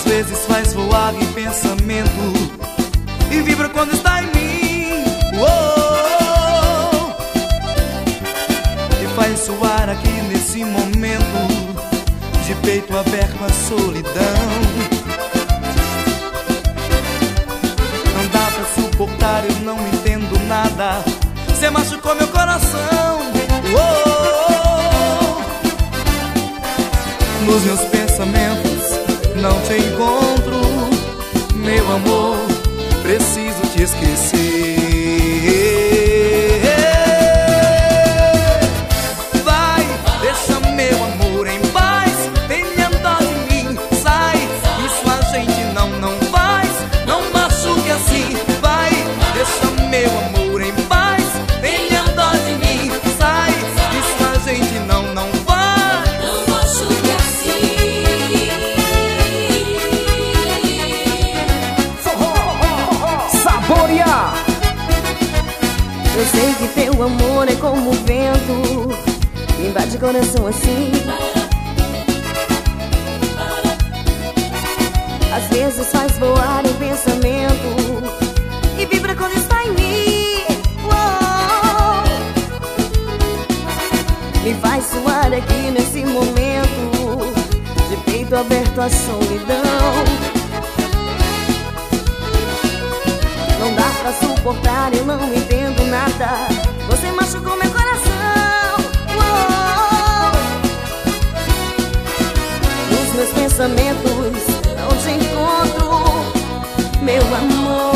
Às vezes faz voar em pensamento e vibra quando está em mim. Oh, e faz soar aqui nesse momento, de peito aberto à solidão. Não dá pra suportar, eu não entendo nada. Cê machucou meu coração. Oh, nos meus pensamentos não te encontro, meu amor, preciso te esquecer. Vai, deixa meu amor em paz, tenha dó de mim, sai, isso a gente não faz, não machuque assim. Vai, deixa meu amor em paz, tenha dó de mim, sai, isso a gente não faz, não machuque assim. Saborear. Eu sei que teu amor é como o vento, invade o coração assim. Às vezes faz voar em pensamento e vibra quando está em mim. Oh, me faz suar aqui nesse momento, de peito aberto à solidão. Não dá pra suportar, eu não entendo nada. Você machucou meu coração. Oh, nos meus pensamentos não te encontro, meu amor.